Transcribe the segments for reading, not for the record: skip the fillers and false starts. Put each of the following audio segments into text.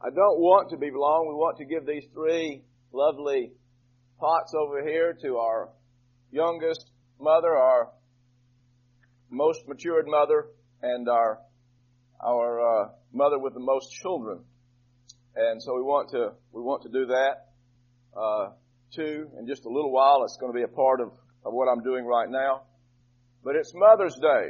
I don't want to be long. We want to give these three lovely pots over here to our youngest mother, our most matured mother, and our mother with the most children. And so we want to do that too. In just a little while, it's going to be a part of what I'm doing right now. But it's Mother's Day.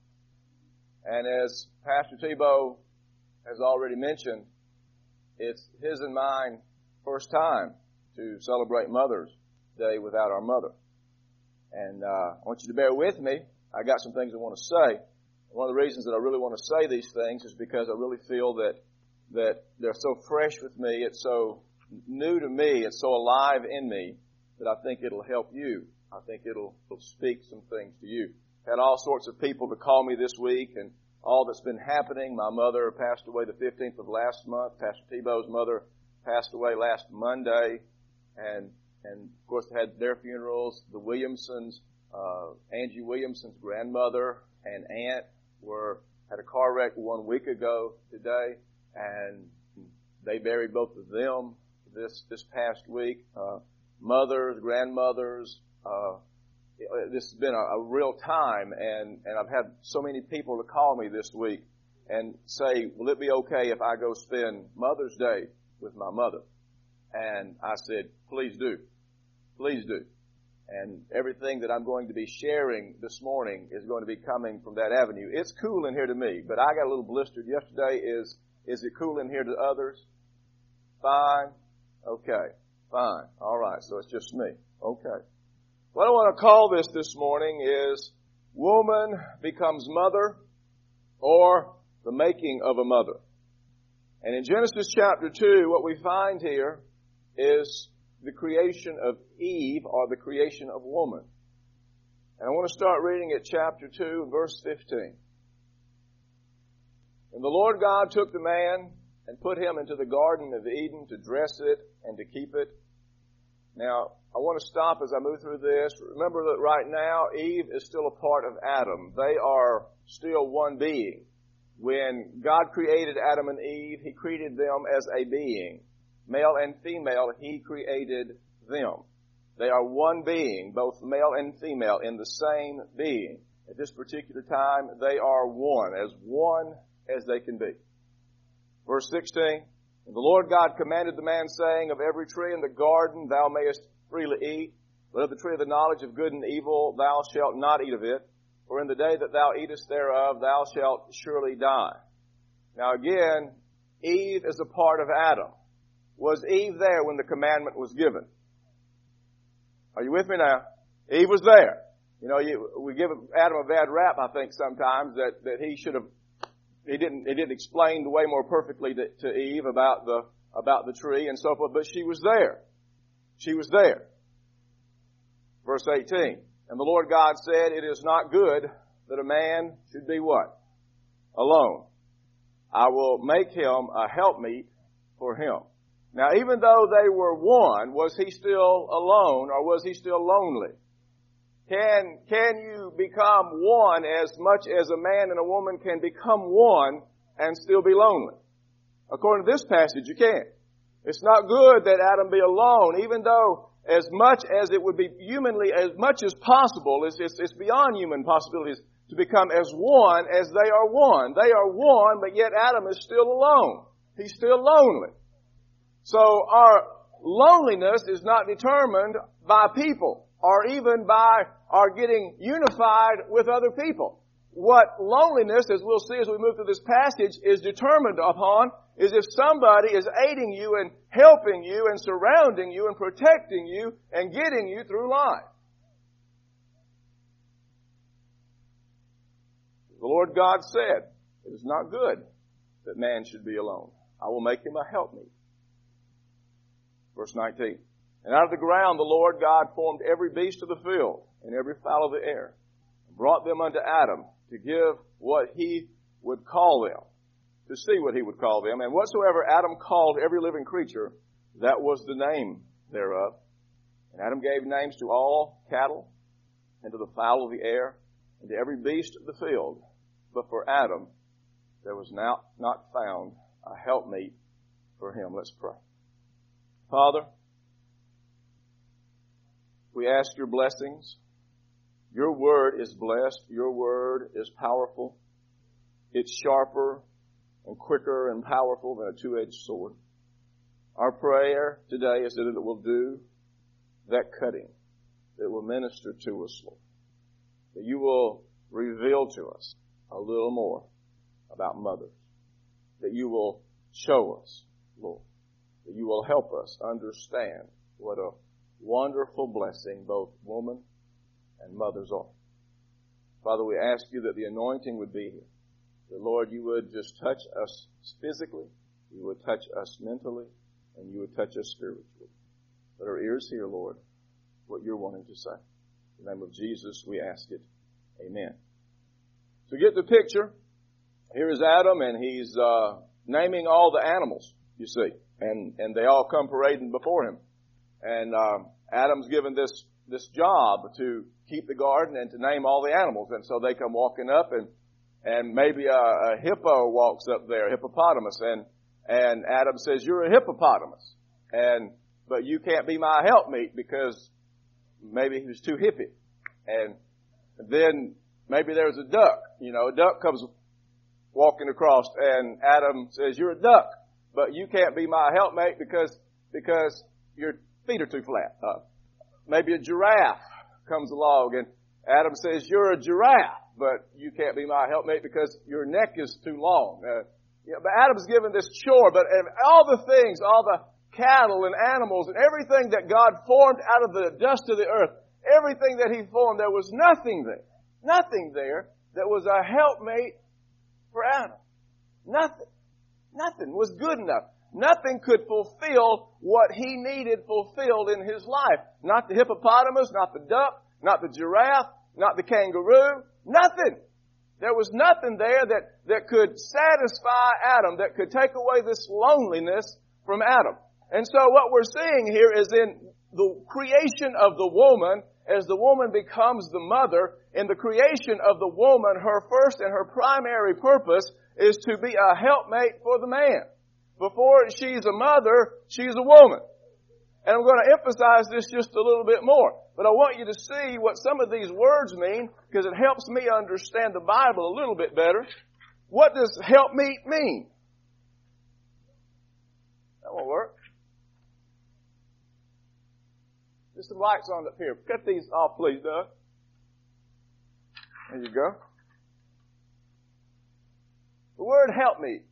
And as Pastor Tebow has already mentioned, it's his and mine first time to celebrate Mother's Day without our mother. And I want you to bear with me. I got some things I want to say. One of the reasons that I really want to say these things is because I really feel that they're so fresh with me. It's so new to me. It's so alive in me that I think it'll help you. I think it'll speak some things to you. Had all sorts of people to call me this week and all that's been happening. My mother passed away the 15th of last month. Pastor Tebow's mother passed away last Monday. And of course they had their funerals. The Williamsons, Angie Williamson's grandmother and aunt had a car wreck 1 week ago today, and they buried both of them this past week. Mothers, grandmothers, this has been a real time, and I've had so many people to call me this week and say, will it be okay if I go spend Mother's Day with my mother? And I said, please do. Please do. And everything that I'm going to be sharing this morning is going to be coming from that avenue. It's cool in here to me, but I got a little blistered yesterday. Is it cool in here to others? Fine? Okay. Fine. All right. So it's just me. Okay. What I want to call this morning is Woman Becomes Mother, or the Making of a Mother. And in Genesis chapter 2, what we find here is the creation of Eve, or the creation of woman. And I want to start reading at chapter 2, verse 15. And the Lord God took the man and put him into the Garden of Eden to dress it and to keep it. Now, I want to stop as I move through this. Remember that right now, Eve is still a part of Adam. They are still one being. When God created Adam and Eve, He created them as a being. Male and female, He created them. They are one being, both male and female, in the same being. At this particular time, they are one as they can be. Verse 16, and the Lord God commanded the man, saying, of every tree in the garden thou mayest freely eat, but of the tree of the knowledge of good and evil thou shalt not eat of it, for in the day that thou eatest thereof thou shalt surely die. Now again, Eve is a part of Adam. Was Eve there when the commandment was given? Are you with me now? Eve was there. You know, we give Adam a bad rap, I think, sometimes, that he didn't explain the way more perfectly to Eve about the tree and so forth, but she was there. She was there. Verse 18, and the Lord God said, it is not good that a man should be what? Alone. I will make him a helpmeet for him. Now, even though they were one, was he still alone, or was he still lonely? Can you become one as much as a man and a woman can become one and still be lonely? According to this passage, you can. It's not good that Adam be alone, even though as much as it would be humanly, as much as possible, it's beyond human possibilities to become as one as they are one. They are one, but yet Adam is still alone. He's still lonely. So our loneliness is not determined by people or even by our getting unified with other people. What loneliness, as we'll see as we move through this passage, is determined upon is if somebody is aiding you and helping you and surrounding you and protecting you and getting you through life. The Lord God said, it is not good that man should be alone. I will make him a helpmeet. Verse 19. And out of the ground the Lord God formed every beast of the field and every fowl of the air, and brought them unto Adam to give what he would call them, to see what he would call them. And whatsoever Adam called every living creature, that was the name thereof. And Adam gave names to all cattle, and to the fowl of the air, and to every beast of the field. But for Adam there was not found a helpmeet for him. Let's pray. Father, we ask your blessings. Your word is blessed. Your word is powerful. It's sharper and quicker and powerful than a two-edged sword. Our prayer today is that it will do that cutting, that will minister to us, Lord. That you will reveal to us a little more about mothers. That you will show us, Lord. That you will help us understand what a wonderful blessing both woman and mothers are. Father, we ask you that the anointing would be here. That, Lord, you would just touch us physically, you would touch us mentally, and you would touch us spiritually. Let our ears hear, Lord, what you're wanting to say. In the name of Jesus, we ask it. Amen. So get the picture. Here is Adam, and he's naming all the animals, you see. And they all come parading before him. And Adam's given this job to keep the garden and to name all the animals. And so they come walking up, and maybe a hippo walks up there, a hippopotamus, and Adam says, "You're a hippopotamus, but you can't be my helpmeet," because maybe he was too hippie. And then maybe there's a duck. A duck comes walking across, and Adam says, "You're a duck, but you can't be my helpmate because your feet are too flat." Maybe a giraffe comes along, and Adam says, "You're a giraffe, but you can't be my helpmate because your neck is too long." But Adam's given this chore, but all the things, all the cattle and animals and everything that God formed out of the dust of the earth, everything that he formed, there was nothing there that was a helpmate for Adam. Nothing was good enough. Nothing could fulfill what he needed fulfilled in his life. Not the hippopotamus, not the duck, not the giraffe, not the kangaroo. Nothing. There was nothing there that could satisfy Adam, that could take away this loneliness from Adam. And so what we're seeing here is in the creation of the woman, as the woman becomes the mother, in the creation of the woman, her first and her primary purpose is to be a helpmate for the man. Before she's a mother, she's a woman. And I'm going to emphasize this just a little bit more. But I want you to see what some of these words mean, because it helps me understand the Bible a little bit better. What does helpmeet mean? That won't work. There's some lights on up here. Cut these off, please, Doug. There you go. The word helpmeet.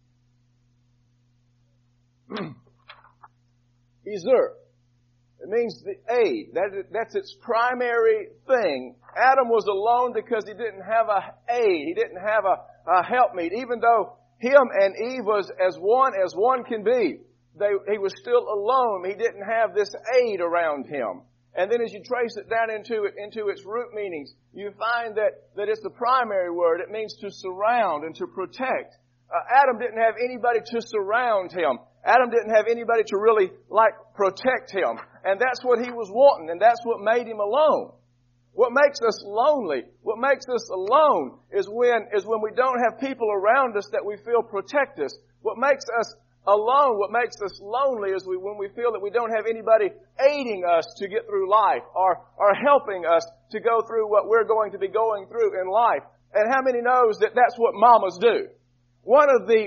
Ezer. It means the aid. That's its primary thing. Adam was alone because he didn't have a aid. He didn't have a helpmeet. Even though him and Eve was as one can be, he was still alone. He didn't have this aid around him. And then as you trace it down into its root meanings, you find that it's the primary word. It means to surround and to protect. Adam didn't have anybody to surround him. Adam didn't have anybody to really, protect him. And that's what he was wanting, and that's what made him alone. What makes us lonely, what makes us alone is when we don't have people around us that we feel protect us. What makes us alone, what makes us lonely is when we feel that we don't have anybody aiding us to get through life or helping us to go through what we're going to be going through in life. And how many knows that that's what mamas do? One of the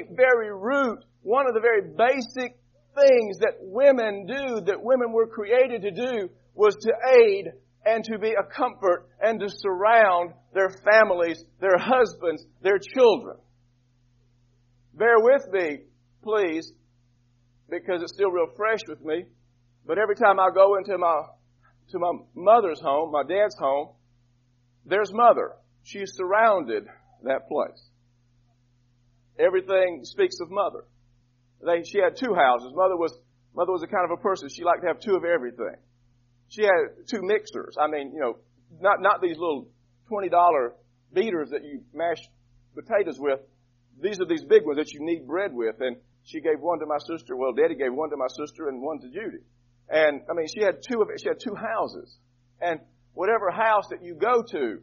very basic things that women do, that women were created to do, was to aid and to be a comfort and to surround their families, their husbands, their children. Bear with me, please, because it's still real fresh with me. But every time I go into my mother's home, my dad's home, there's mother. She's surrounded that place. Everything speaks of mother. She had two houses. Mother was a kind of a person. She liked to have two of everything. She had two mixers. I mean, not these little $20 beaters that you mash potatoes with. These are these big ones that you knead bread with. And she gave one to my sister. Well, Daddy gave one to my sister and one to Judy. And I mean, she had two houses. And whatever house that you go to,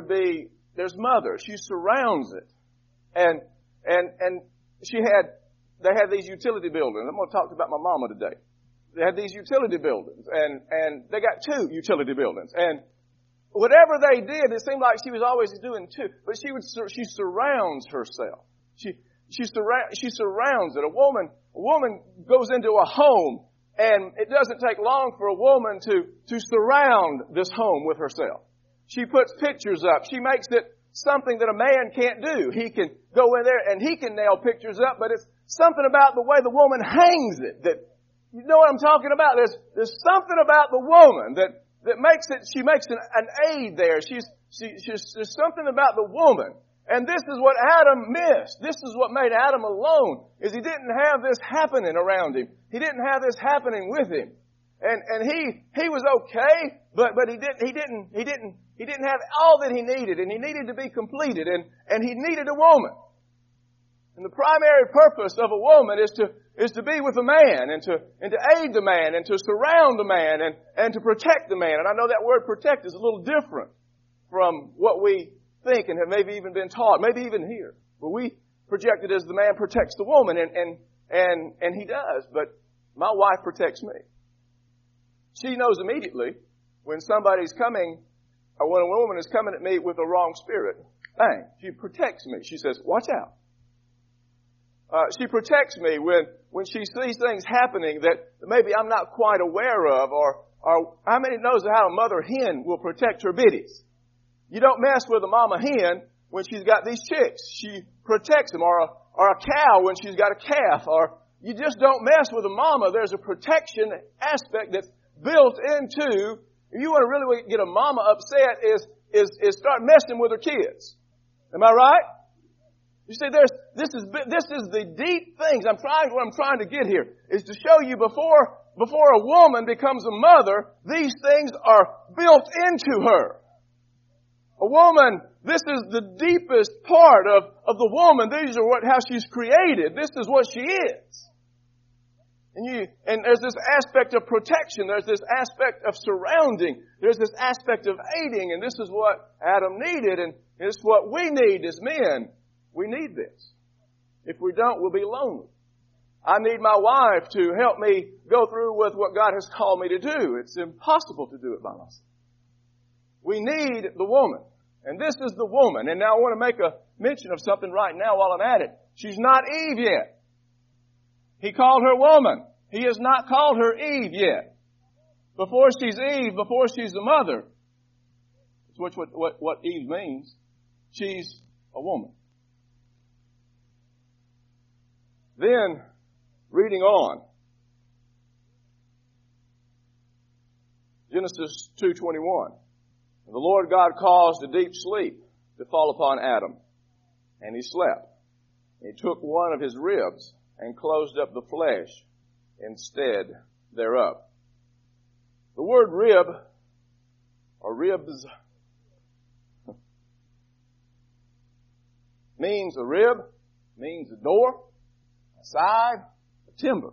there's mother. She surrounds it. And she had they had these utility buildings. I'm going to talk about my mama today. They had these utility buildings, and they got 2 utility buildings. And whatever they did, it seemed like she was always doing 2. But she surrounds herself. She surrounds it. A woman goes into a home, and it doesn't take long for a woman to surround this home with herself. She puts pictures up. She makes it something that a man can't do. He can go in there and he can nail pictures up, but it's something about the way the woman hangs it that, you know what I'm talking about? There's something about the woman that makes it, she makes an aid there. There's something about the woman. And this is what Adam missed. This is what made Adam alone, is he didn't have this happening around him. He didn't have this happening with him. And he was okay, but he didn't have all that he needed, and he needed to be completed, and he needed a woman. And the primary purpose of a woman is to be with a man, and to aid the man, and to surround the man, and to protect the man. And I know that word protect is a little different from what we think and have maybe even been taught, maybe even here. But we project it as the man protects the woman, and he does, but my wife protects me. She knows immediately when somebody's coming, or when a woman is coming at me with a wrong spirit. Bang. She protects me. She says, watch out. She protects me when she sees things happening that maybe I'm not quite aware of, or how many knows how a mother hen will protect her biddies? You don't mess with a mama hen when she's got these chicks. She protects them, or a cow when she's got a calf, or you just don't mess with a mama. There's a protection aspect that's built into, if you want to really get a mama upset, is start messing with her kids. Am I right? You see, this is the deep things what I'm trying to get here is to show you before a woman becomes a mother, these things are built into her. A woman, this is the deepest part of the woman. These are how she's created. This is what she is. And there's this aspect of protection. There's this aspect of surrounding. There's this aspect of aiding. And this is what Adam needed. And it's what we need as men. We need this. If we don't, we'll be lonely. I need my wife to help me go through with what God has called me to do. It's impossible to do it by myself. We need the woman. And this is the woman. And now I want to make a mention of something right now while I'm at it. She's not Eve yet. He called her woman. He has not called her Eve yet. Before she's Eve, before she's a mother, which what Eve means, she's a woman. Then, reading on, Genesis 2:21. The Lord God caused a deep sleep to fall upon Adam, and he slept. He took one of his ribs and closed up the flesh instead thereof. The word rib, or ribs, means a rib, means a door, a side, a timber.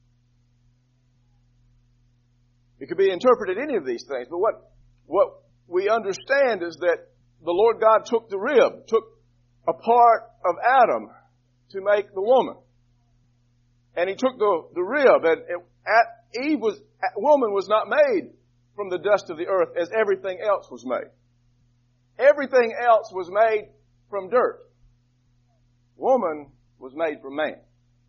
It could be interpreted any of these things, but what we understand is that the Lord God took the rib, took a part of Adam to make the woman. And he took the rib, and woman was not made from the dust of the earth as everything else was made. Everything else was made from dirt. Woman was made from man.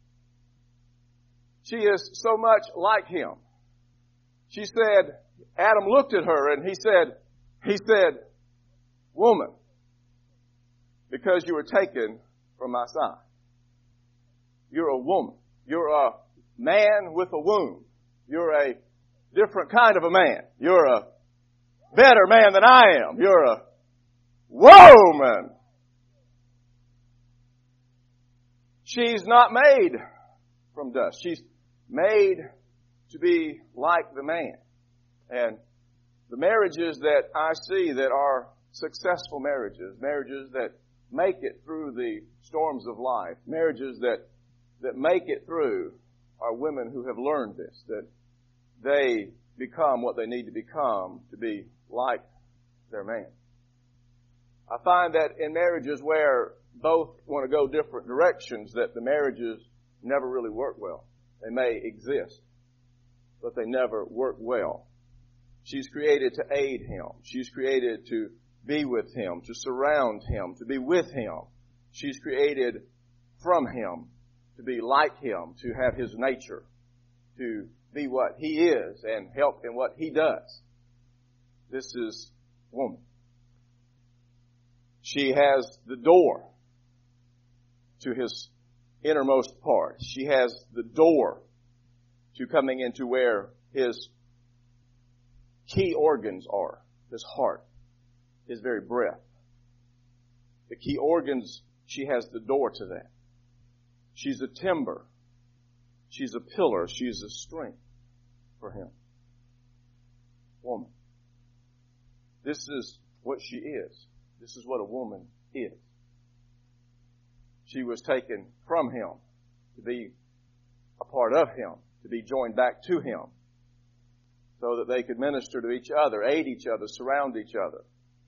She is so much like him. She said, Adam looked at her and he said, woman, because you were taken from my side. You're a woman. You're a man with a womb. You're a different kind of a man. You're a better man than I am. You're a woman. She's not made from dust. She's made to be like the man. And the marriages that I see that are successful marriages that make it through the storms of life, marriages that make it through are women who have learned this, that they become what they need to become to be like their man. I find that in marriages where both want to go different directions, that the marriages never really work well. They may exist, but they never work well. She's created to aid him. She's created to be with him, to surround him, to be with him. She's created from him, to be like him, to have his nature, to be what he is and help in what he does. This is woman. She has the door to his innermost part. She has the door to coming into where his key organs are, his heart, his very breath. The key organs, she has the door to that. She's a timber. She's a pillar. She's a strength for him. Woman. This is what she is. This is what a woman is. She was taken from him to be a part of him, to be joined back to him, so that they could minister to each other, aid each other, surround each other.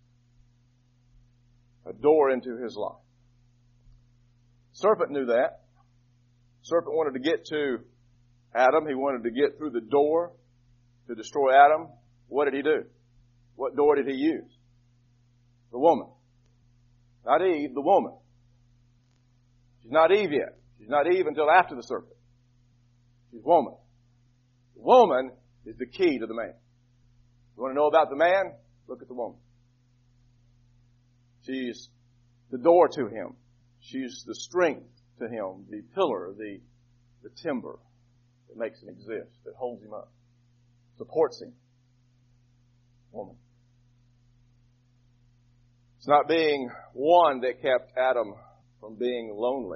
A door into his life. Serpent knew that. Serpent wanted to get to Adam. He wanted to get through the door to destroy Adam. What did he do? What door did he use? The woman. Not Eve, the woman. She's not Eve yet. She's not Eve until after the serpent. She's woman. The woman is the key to the man. You want to know about the man? Look at the woman. She's the door to him. She's the strength to him, the pillar, the timber that makes him exist, that holds him up, supports him. Woman. It's not being one that kept Adam from being lonely.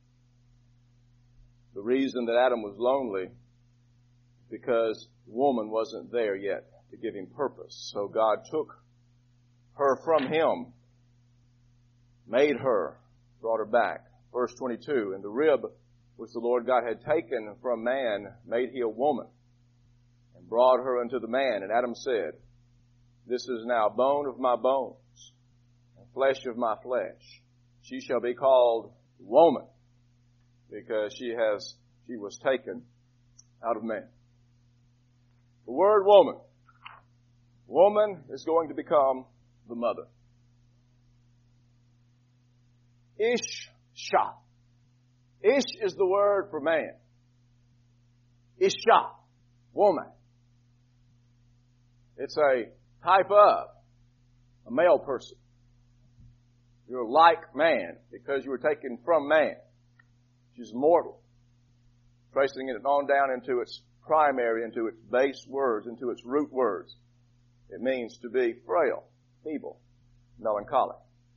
The reason that Adam was lonely is because the woman wasn't there yet to give him purpose. So God took her from him, made her, brought her back. Verse 22, and the rib which the Lord God had taken from man made he a woman, and brought her unto the man. And Adam said, this is now bone of my bones, and flesh of my flesh. She shall be called woman, because she was taken out of man. The word woman. Woman is going to become the mother. Isha. Ish is the word for man. Isha. Woman. It's a type of a male person. You're like man because you were taken from man. She's mortal. Tracing it on down into its primary, into its base words, into its root words. It means to be frail, feeble, melancholic.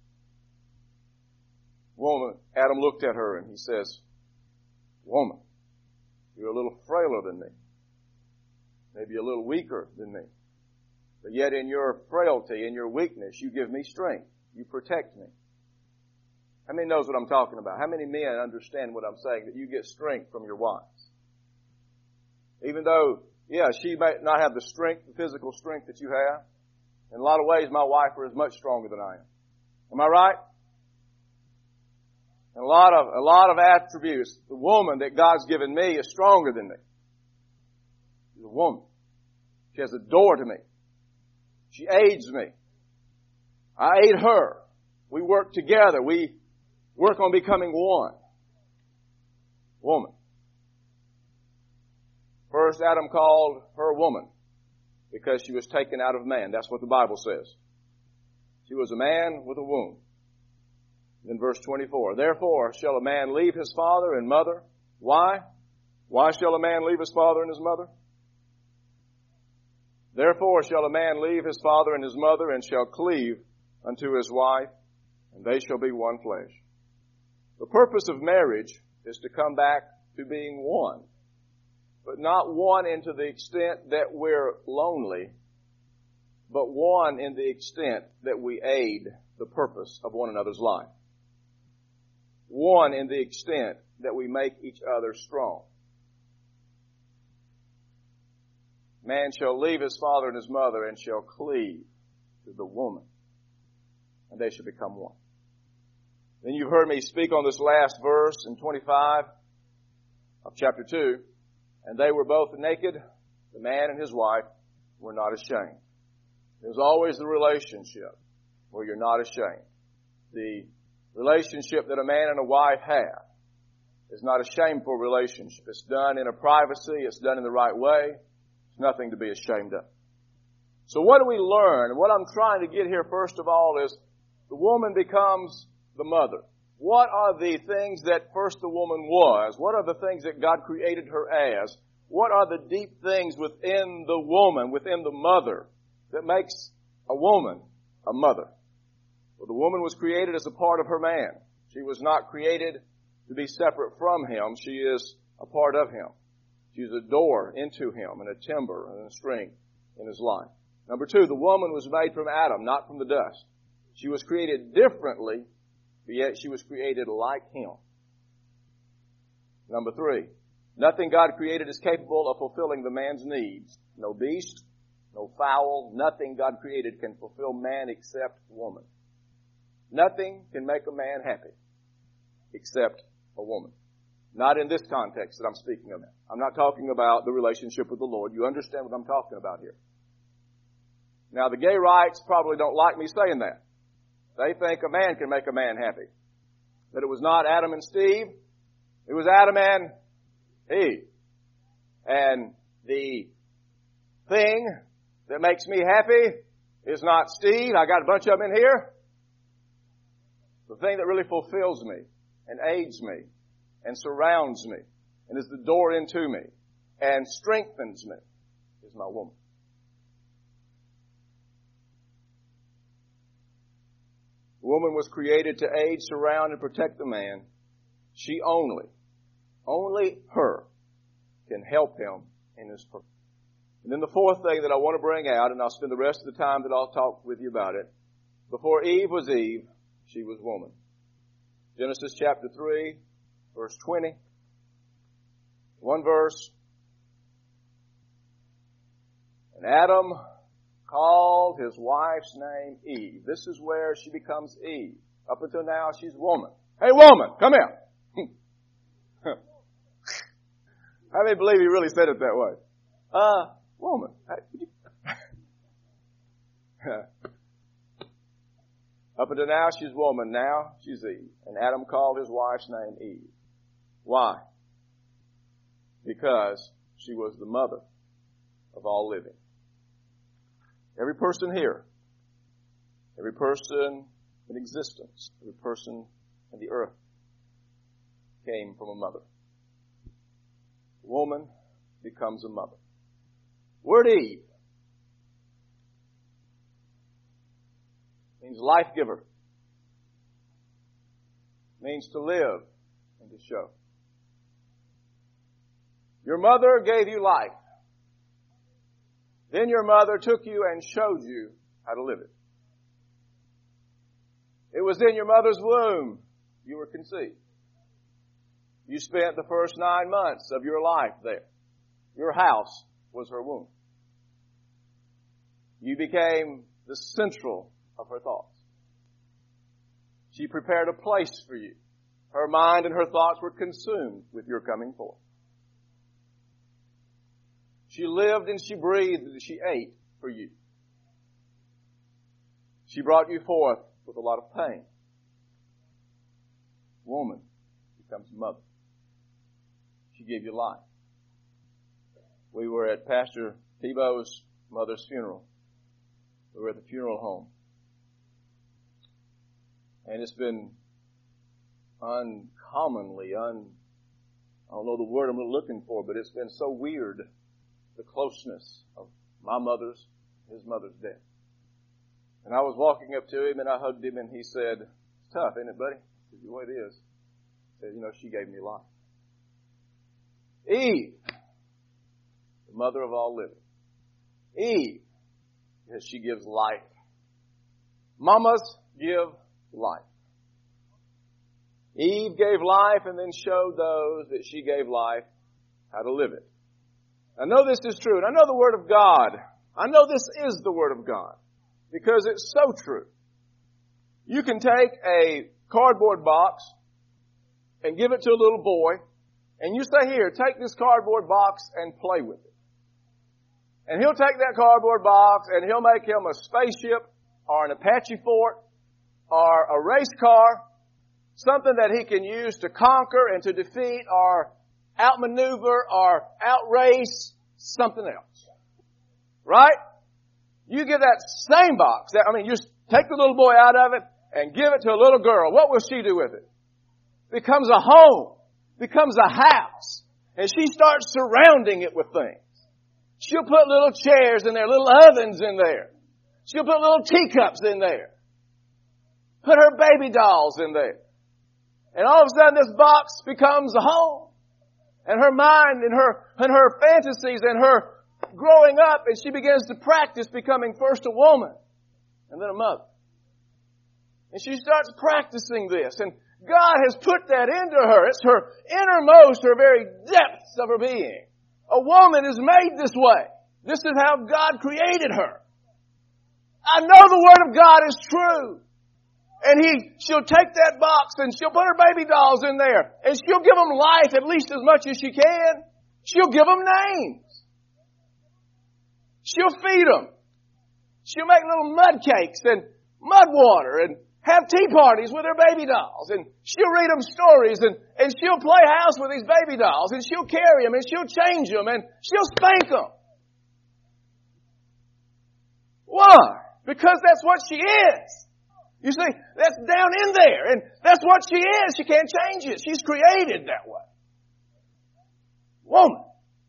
Woman, Adam looked at her and he says, woman, you're a little frailer than me. Maybe a little weaker than me. But yet in your frailty, in your weakness, you give me strength. You protect me. How many knows what I'm talking about? How many men understand what I'm saying? That you get strength from your wives. Even though, she may not have the strength, the physical strength that you have. In a lot of ways, my wife is much stronger than I am. Am I right? And a lot of attributes. The woman that God's given me is stronger than me. She's a woman. She has a door to me. She aids me. I aid her. We work together. We work on becoming one. Woman. First, Adam called her woman because she was taken out of man. That's what the Bible says. She was a man with a womb. In verse 24, therefore shall a man leave his father and mother. Why? Why shall a man leave his father and his mother? Therefore shall a man leave his father and his mother and shall cleave unto his wife, and they shall be one flesh. The purpose of marriage is to come back to being one, but not one into the extent that we're lonely, but one in the extent that we aid the purpose of one another's life. One in the extent that we make each other strong. Man shall leave his father and his mother and shall cleave to the woman, and they shall become one. Then you've heard me speak on this last verse in 25. of chapter 2. And they were both naked, the man and his wife were not ashamed. There's always the relationship where you're not ashamed. The relationship that a man and a wife have is not a shameful relationship. It's done in a privacy. It's done in the right way. It's nothing to be ashamed of. So what do we learn? What I'm trying to get here first of all is the woman becomes the mother. What are the things that first the woman was? What are the things that God created her as? What are the deep things within the woman, within the mother, that makes a woman a mother? Well, the woman was created as a part of her man. She was not created to be separate from him. She is a part of him. She's a door into him and a timber and a string in his life. Number 2, the woman was made from Adam, not from the dust. She was created differently, but yet she was created like him. Number 3, nothing God created is capable of fulfilling the man's needs. No beast, no fowl, nothing God created can fulfill man except woman. Nothing can make a man happy except a woman. Not in this context that I'm speaking of now. I'm not talking about the relationship with the Lord. You understand what I'm talking about here. Now, the gay rights probably don't like me saying that. They think a man can make a man happy. But it was not Adam and Steve. It was Adam and Eve. And the thing that makes me happy is not Steve. I got a bunch of them in here. The thing that really fulfills me and aids me and surrounds me and is the door into me and strengthens me is my woman. The woman was created to aid, surround, and protect the man. She only her, can help him in his purpose. And then the fourth thing that I want to bring out, and I'll spend the rest of the time that I'll talk with you about it. Before Eve was Eve, she was woman. Genesis chapter 3, verse 20. One verse. And Adam called his wife's name Eve. This is where she becomes Eve. Up until now, she's woman. Hey, woman, come here. How many believe he really said it that way? Woman. Up until now, she's woman. Now, she's Eve. And Adam called his wife's name Eve. Why? Because she was the mother of all living. Every person here, every person in existence, every person in the earth came from a mother. A woman becomes a mother. Word Eve means life giver. Means to live and to show. Your mother gave you life. Then your mother took you and showed you how to live it. It was in your mother's womb you were conceived. You spent the first 9 months of your life there. Your house was her womb. You became the central of her thoughts. She prepared a place for you. Her mind and her thoughts were consumed with your coming forth. She lived and she breathed and she ate for you. She brought you forth with a lot of pain. Woman becomes mother. She gave you life. We were at Pastor Tebow's mother's funeral. We were at the funeral home. And it's been uncommonly, I don't know the word I'm looking for, but it's been so weird, the closeness of my mother's, his mother's death. And I was walking up to him and I hugged him and he said, "It's tough, isn't it, buddy?" I said, "The way it is." He said, "She gave me life." Eve, the mother of all living. Eve, because she gives life. Mamas give life. Eve gave life and then showed those that she gave life how to live it. I know this is true, and I know the Word of God. I know this is the Word of God because it's so true. You can take a cardboard box and give it to a little boy And you say, here, take this cardboard box and play with it. And he'll take that cardboard box and he'll make him a spaceship or an Apache fort or a race car, something that he can use to conquer and to defeat or outmaneuver or outrace something else. Right? You give that same box, just take the little boy out of it and give it to a little girl. What will she do with it? Becomes a home, becomes a house, and she starts surrounding it with things. She'll put little chairs in there, little ovens in there. She'll put little teacups in there. Put her baby dolls in there. And all of a sudden this box becomes a home. And her mind and her fantasies and her growing up, and she begins to practice becoming first a woman and then a mother. And she starts practicing this. And God has put that into her. It's her innermost, her very depths of her being. A woman is made this way. This is how God created her. I know the Word of God is true. And she'll take that box and she'll put her baby dolls in there. And she'll give them life at least as much as she can. She'll give them names. She'll feed them. She'll make little mud cakes and mud water and have tea parties with her baby dolls. And she'll read them stories and she'll play house with these baby dolls and she'll carry them and she'll change them and she'll spank them. Why? Because that's what she is. You see, that's down in there and that's what she is. She can't change it. She's created that way. Woman.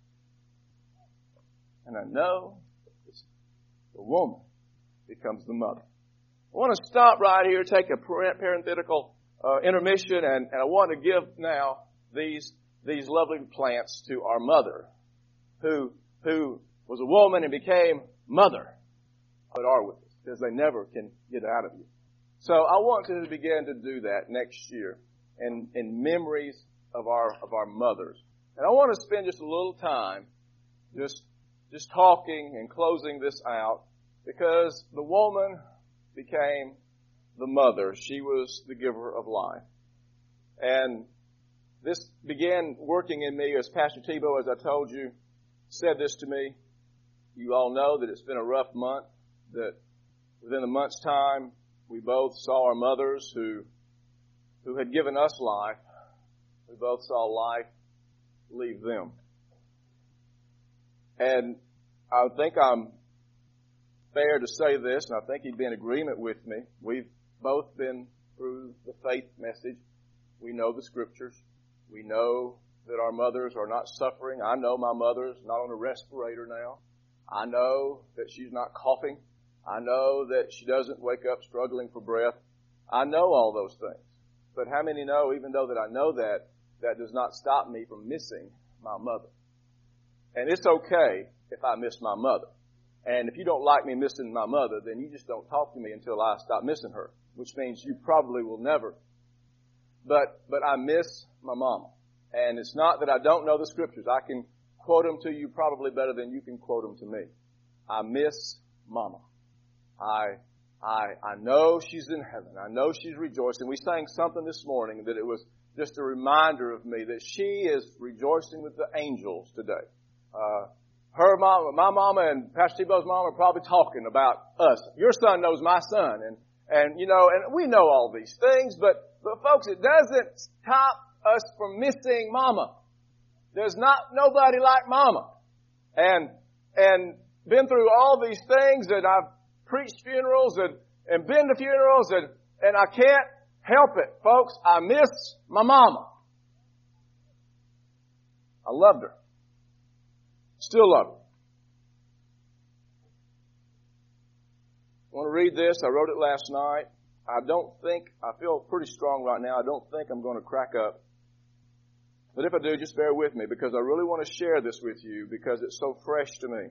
And I know the woman becomes the mother. I want to stop right here, take a parenthetical intermission, and I want to give now these lovely plants to our mother, who was a woman and became mother, but are with us, because they never can get out of you. So I want to begin to do that next year in memories of our mothers. And I want to spend just a little time just talking and closing this out, because the woman became the mother. She was the giver of life. And this began working in me as Pastor Tebow, as I told you, said this to me. You all know that it's been a rough month, that within a month's time, we both saw our mothers who had given us life. We both saw life leave them. And I think I'm fair to say this, and I think he'd be in agreement with me. We've both been through the faith message. We know the scriptures. We know that our mothers are not suffering. I know my mother's not on a respirator now. I know that she's not coughing. I know that she doesn't wake up struggling for breath. I know all those things. But how many know, even though that I know that, that does not stop me from missing my mother? And it's okay if I miss my mother. And if you don't like me missing my mother, then you just don't talk to me until I stop missing her, which means you probably will never. But I miss my mama. And it's not that I don't know the scriptures. I can quote them to you probably better than you can quote them to me. I miss mama. I know she's in heaven. I know she's rejoicing. We sang something this morning that it was just a reminder of me that she is rejoicing with the angels today. Her mama, my mama and Pastor Tebow's mom are probably talking about us. Your son knows my son, and we know all these things, but folks, it doesn't stop us from missing mama. There's nobody like mama. And been through all these things, and I've preached funerals and been to funerals, and I can't help it, folks. I miss my mama. I loved her. Still love her. I want to read this. I wrote it last night. I feel pretty strong right now. I don't think I'm going to crack up. But if I do, just bear with me, because I really want to share this with you because it's so fresh to me.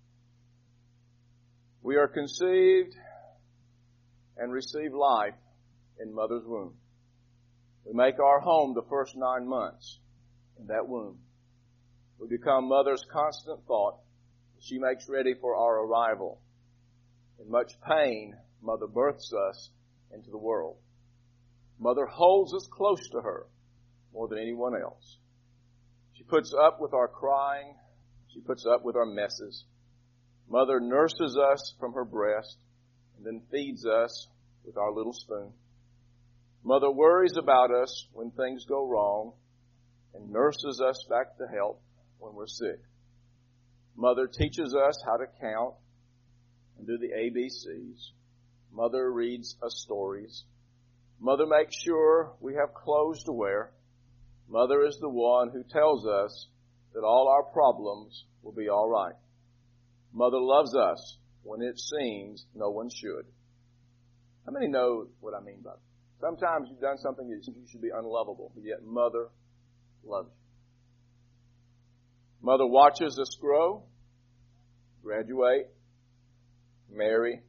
We are conceived and receive life in mother's womb. We make our home the first 9 months in that womb. We become mother's constant thought. She makes ready for our arrival. In much pain, mother births us into the world. Mother holds us close to her more than anyone else. puts up with our crying. She puts up with our messes. Mother nurses us from her breast and then feeds us with our little spoon. Mother worries about us when things go wrong and nurses us back to health when we're sick. Mother teaches us how to count and do the ABCs. Mother reads us stories. Mother makes sure we have clothes to wear. Mother is the one who tells us that all our problems will be all right. Mother loves us when it seems no one should. How many know what I mean by that? Sometimes you've done something that you should be unlovable, but yet Mother loves you. Mother watches us grow, graduate, marry,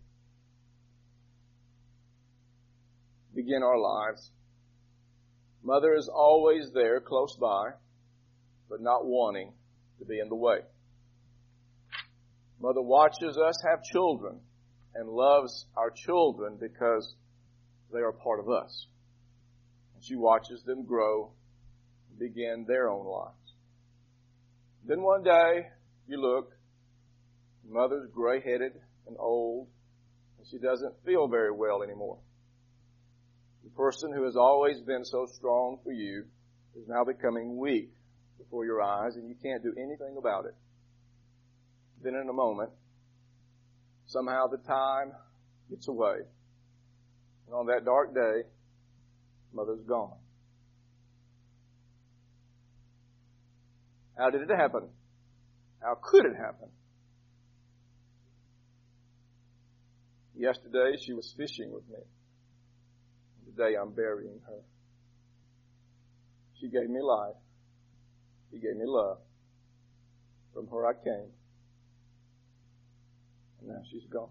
begin our lives. Mother is always there close by, but not wanting to be in the way. Mother watches us have children and loves our children because they are part of us. And she watches them grow and begin their own lives. Then one day, you look, Mother's gray-headed and old, and she doesn't feel very well anymore. The person who has always been so strong for you is now becoming weak before your eyes, and you can't do anything about it. Then in a moment, somehow the time gets away. And on that dark day, Mother's gone. How did it happen? How could it happen? Yesterday, she was fishing with me. Today, I'm burying her. She gave me life. She gave me love. From her I came. And now she's gone.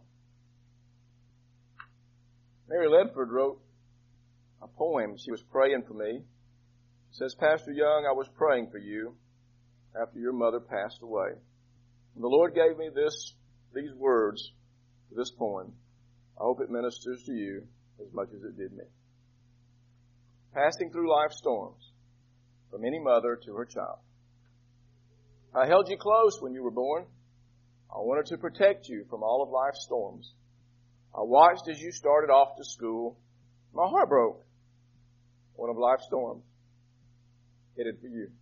Mary Ledford wrote a poem. She was praying for me. She says, Pastor Young, I was praying for you after your mother passed away. And the Lord gave me these words for this poem. I hope it ministers to you as much as it did me. Passing through life's storms, from any mother to her child. I held you close when you were born. I wanted to protect you from all of life's storms. I watched as you started off to school. My heart broke. One of life's storms headed for you.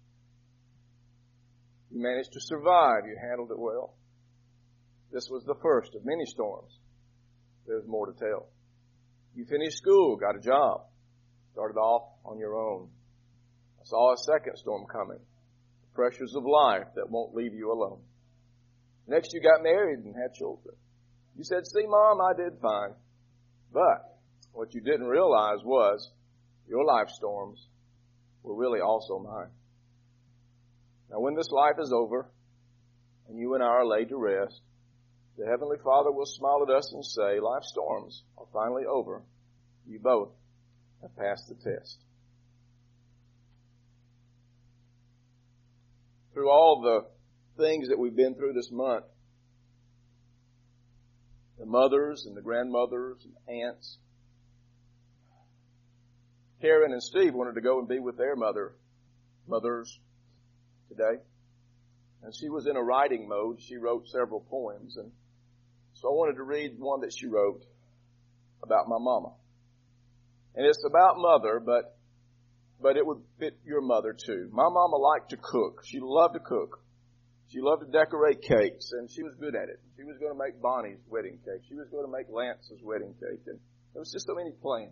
You managed to survive. You handled it well. This was the first of many storms. There's more to tell. You finished school, got a job, started off on your own. I saw a second storm coming. The pressures of life that won't leave you alone. Next, you got married and had children. You said, see, Mom, I did fine. But what you didn't realize was your life storms were really also mine. Now, when this life is over and you and I are laid to rest, the Heavenly Father will smile at us and say, life's storms are finally over. You both have passed the test. Through all the things that we've been through this month, the mothers and the grandmothers and aunts, Karen and Steve wanted to go and be with their mothers today. And she was in a writing mode. She wrote several poems. And so I wanted to read one that she wrote about my mama. And it's about mother, but it would fit your mother too. My mama liked to cook. She loved to cook. She loved to decorate cakes, and she was good at it. She was going to make Bonnie's wedding cake. She was going to make Lance's wedding cake. And there was just so many plans.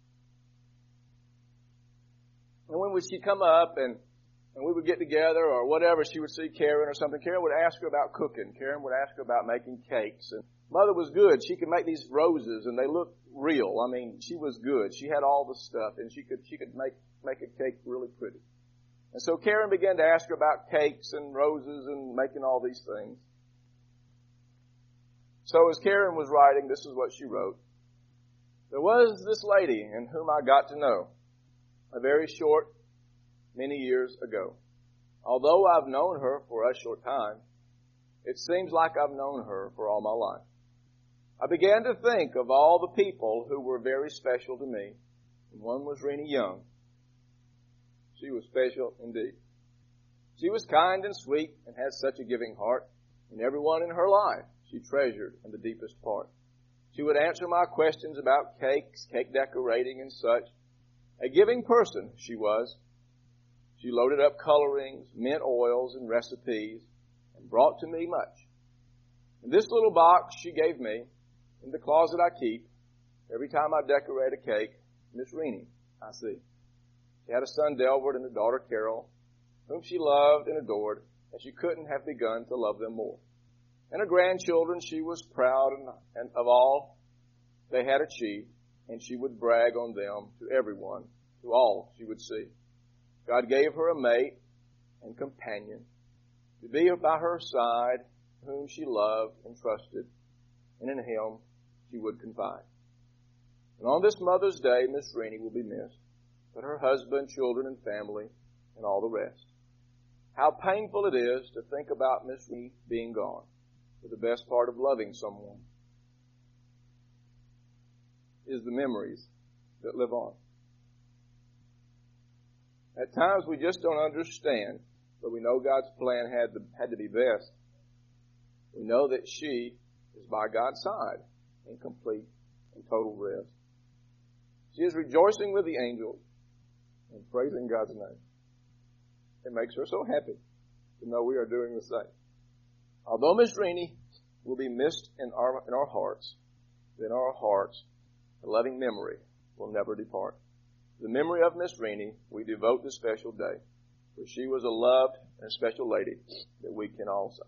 And when would she come up and we would get together or whatever, she would see Karen or something. Karen would ask her about cooking. Karen would ask her about making cakes. And Mother was good. She could make these roses and they looked real. I mean, she was good. She had all the stuff and she could make a cake really pretty. And so Karen began to ask her about cakes and roses and making all these things. So as Karen was writing, this is what she wrote. There was this lady in whom I got to know a very short, many years ago. Although I've known her for a short time, it seems like I've known her for all my life. I began to think of all the people who were very special to me. And one was Rena Young. She was special indeed. She was kind and sweet and had such a giving heart, and everyone in her life she treasured in the deepest part. She would answer my questions about cakes, cake decorating, and such. A giving person she was. She loaded up colorings, mint oils, and recipes, and brought to me much. In this little box she gave me, in the closet I keep, every time I decorate a cake, Miss Rennie, I see. She had a son, Delbert, and a daughter, Carol, whom she loved and adored, and she couldn't have begun to love them more. And her grandchildren, she was proud and of all they had achieved, and she would brag on them to everyone, to all she would see. God gave her a mate and companion to be by her side, whom she loved and trusted, and in him she would confide. And on this Mother's Day, Miss Rennie will be missed, but her husband, children, and family, and all the rest. How painful it is to think about Miss Rennie being gone, for the best part of loving someone is the memories that live on. At times we just don't understand, but we know God's plan had to be best. We know that she is by God's side in complete and total rest. She is rejoicing with the angels and praising God's name. It makes her so happy to know we are doing the same. Although Miss Rennie will be missed in our hearts, in our hearts, the loving memory will never depart. The memory of Miss Rennie we devote this special day, for she was a loved and special lady that we can all say.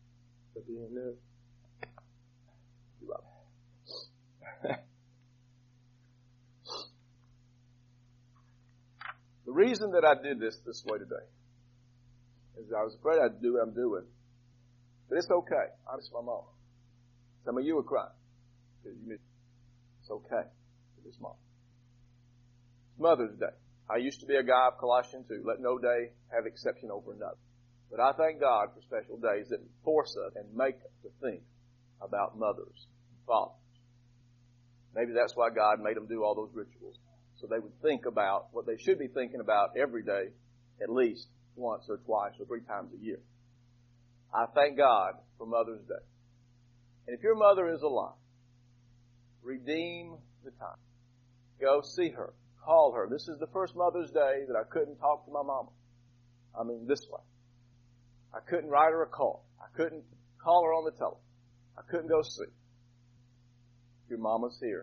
The reason that I did this way today is I was afraid I'd do what I'm doing. But it's okay. I miss my mom. Some of you are crying because you miss. It's okay to miss mom. It's Mother's Day. I used to be a guy of Colossians 2. Let no day have exception over another. But I thank God for special days that force us and make us to think about mothers and fathers. Maybe that's why God made them do all those rituals, so they would think about what they should be thinking about every day, at least once or twice or 3 times a year. I thank God for Mother's Day. And if your mother is alive, redeem the time. Go see her. Call her. This is the first Mother's Day that I couldn't talk to my mama. I mean, this way. I couldn't write her a call. I couldn't call her on the telephone. I couldn't go see. Your mama's here.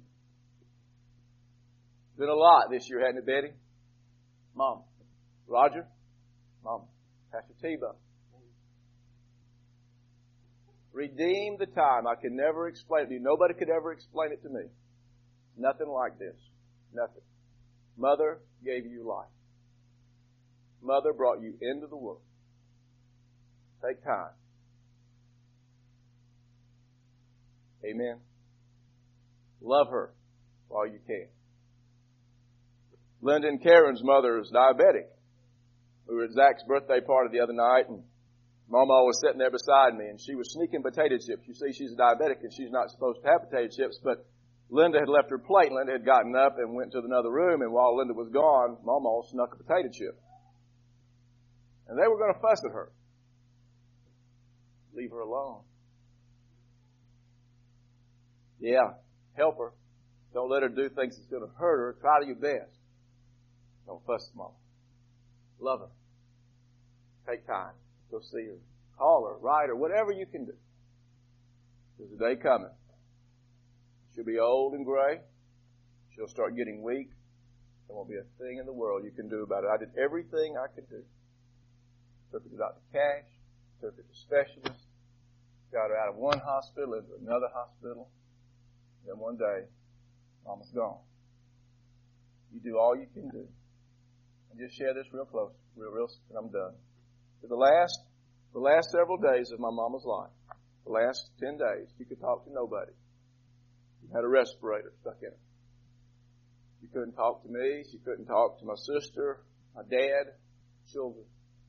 It's been a lot this year, hasn't it, Betty? Mom. Roger? Mom. Pastor Tebow. Redeem the time. I can never explain it to you. Nobody could ever explain it to me. Nothing like this. Nothing. Mother gave you life. Mother brought you into the world. Take time. Amen. Love her while you can. Linda and Karen's mother is diabetic. We were at Zach's birthday party the other night, and Mama was sitting there beside me, and she was sneaking potato chips. You see, she's a diabetic, and she's not supposed to have potato chips, but Linda had left her plate. Linda had gotten up and went to another room, and while Linda was gone, Mama snuck a potato chip. And they were going to fuss at her. Leave her alone. Yeah, help her. Don't let her do things that's going to hurt her. Try to your best. Don't fuss at Mama. Love her. Take time. Go see her. Call her. Write her. Whatever you can do. There's a day coming. She'll be old and gray. She'll start getting weak. There won't be a thing in the world you can do about it. I did everything I could do. Took her to Dr. Cash. Took her to specialists. Got her out of one hospital into another hospital. Then one day, Mama's gone. You do all you can do. And just share this real close, real, and I'm done. For the last several days of my mama's life, the last 10 days, she could talk to nobody. She had a respirator stuck in her. She couldn't talk to me. She couldn't talk to my sister, my dad, children.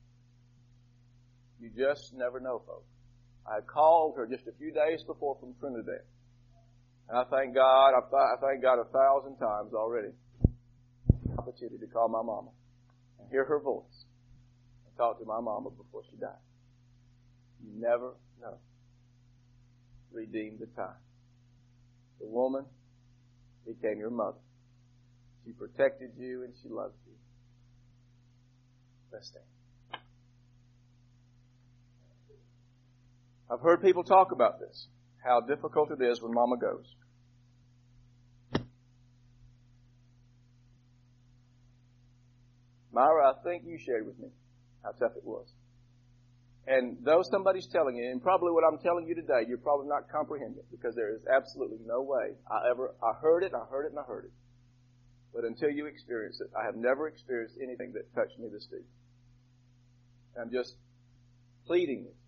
You just never know, folks. I had called her just a few days before from Trinidad. And I thank God, I thank God 1,000 times already. Opportunity to call my mama and hear her voice and to talk to my mama before she died. You never know. Redeem the time. The woman became your mother. She protected you and she loved you. Let's stand. I've heard people talk about this, how difficult it is when Mama goes. Myra, I think you shared with me how tough it was. And though somebody's telling you, and probably what I'm telling you today, you're probably not comprehending, because there is absolutely no way I heard it. But until you experience it, I have never experienced anything that touched me this deep. I'm just pleading it.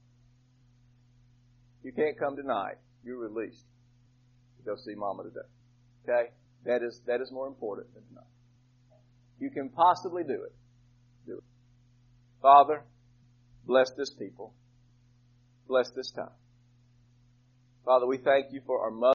You can't come tonight. You're released to go see Mama today. Okay? That is more important than tonight. You can possibly do it. Do it. Father, bless this people. Bless this time. Father, we thank you for our mother.